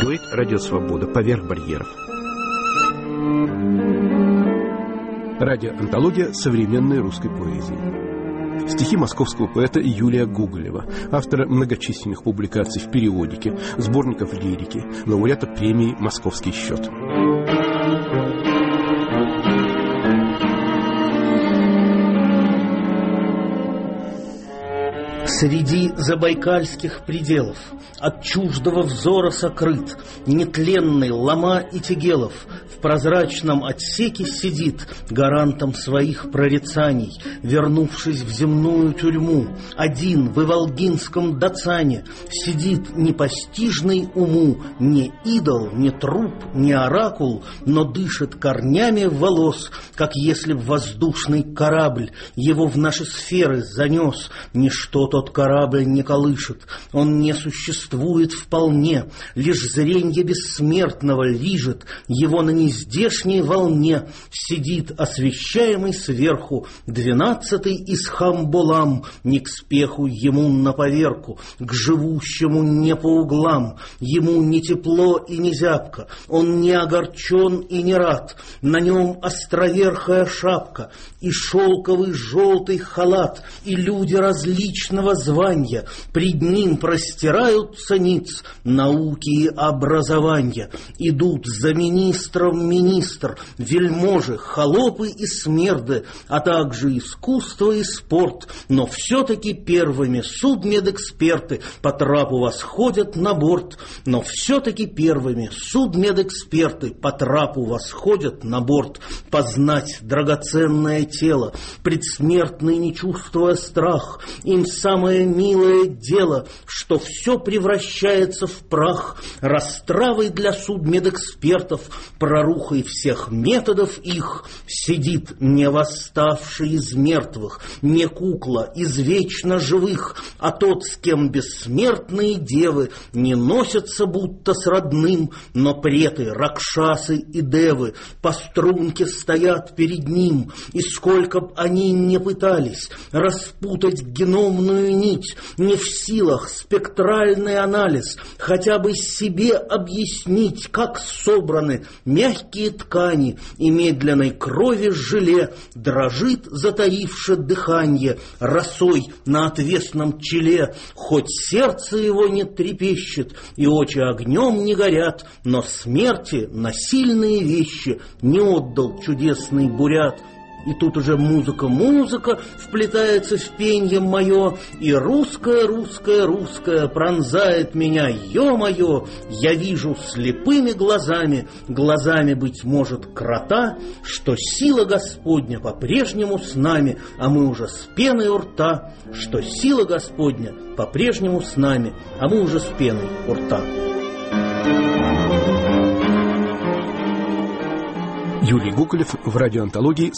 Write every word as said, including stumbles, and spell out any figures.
Дуэт «Радио Свобода. Поверх барьеров». Радиоантология современной русской поэзии. Стихи московского поэта Юлия Гоголева, автора многочисленных публикаций в периодике, сборников лирики, лауреата премии «Московский счет». Среди забайкальских пределов, от чуждого взора сокрыт, нетленный Лома и Тегелов в прозрачном отсеке сидит гарантом своих прорицаний, вернувшись в земную тюрьму. Один в Иволгинском Дацане сидит непостижный уму, не идол, не труп, не оракул, но дышит корнями волос, как если б воздушный корабль его в наши сферы занес. Ничто тот корабль не колышет, он не существует вполне, лишь зренье бессмертного лижет его на нездешней волне. Сидит освещаемый сверху двенадцатый из Хамболам, не к спеху ему на поверку, к живущему не по углам, ему не тепло и не зябко, он не огорчен и не рад, на нем островерхая шапка и шелковый желтый халат, и люди различного звания пред ним простираются ниц науки и образования. Идут за министром министр, вельможи, холопы и смерды, а также искусство и спорт, но все-таки первыми судмедэксперты по трапу восходят на борт, но все-таки первыми судмедэксперты по трапу восходят на борт. Познать драгоценное тело, предсмертный не чувствуя страх, им самое милое дело, что все превращается в прах, растравой для судмедэкспертов, прорухой всех методов их, сидит не восставший из мертвых, не кукла из вечно живых, а тот, с кем бессмертные девы не носятся будто с родным, но преты, ракшасы и девы по струнке стоят перед ним, и сколько б они не пытались распутать геномную нить, не в силах спектральный анализ хотя бы себе объяснить, как собраны мягкие ткани, и медленной крови желе дрожит, затаивши дыханье, росой на отвесном челе, хоть сердце его не трепещет и очи огнем не горят, но смерти на сильные вещи не отдал чудесный бурят. И тут уже музыка-музыка вплетается в пенье мое, и русская, русская, русская пронзает меня, ё-моё, я вижу слепыми глазами, глазами, быть может, крота, что сила Господня по-прежнему с нами, а мы уже с пеной у рта, что сила Господня по-прежнему с нами, а мы уже с пеной у рта. Юлий Гоголев в радиоантологии